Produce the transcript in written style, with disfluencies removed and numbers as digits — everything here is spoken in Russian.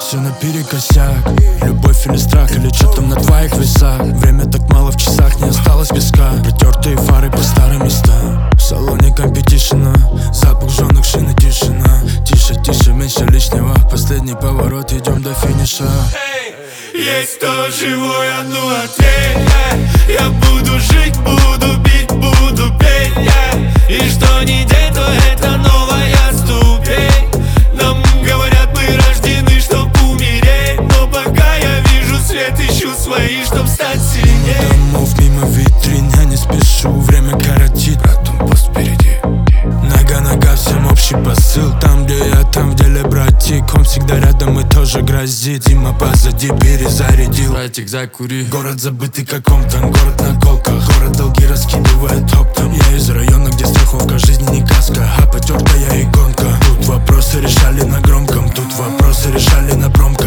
Все наперекосяк. Любовь или страх, или что там на твоих весах? Время так мало в часах, не осталось песка. Протертые фары по старым местам. В салоне компетишена, запах жженых шин и тишина. Тише, тише, меньше лишнего. Последний поворот, идем до финиша. Есть кто живой, а ну ответь. Я буду жить, буду пить, буду петь. И что ни день, то это новая ступень. Нам говорят, мы рождены, чтоб умереть. Но пока я вижу свет, ищу свои, чтоб стать сильнее. Домов мимо витрин, я не спешу, время коротит. Братом пост впереди. Нога, всем общий посыл. Там, где я, там в деле, братик. Он всегда рядом и тоже грозит. Зима позади, перезарядил. Братик, закури. Город забытый как Омтон, город на колках. Город долги раскидывает оптом. Я из района, где страховка жизни не каска, а потертая иконка. Тут вопросы решали на громком, тут вопросы решали на промках.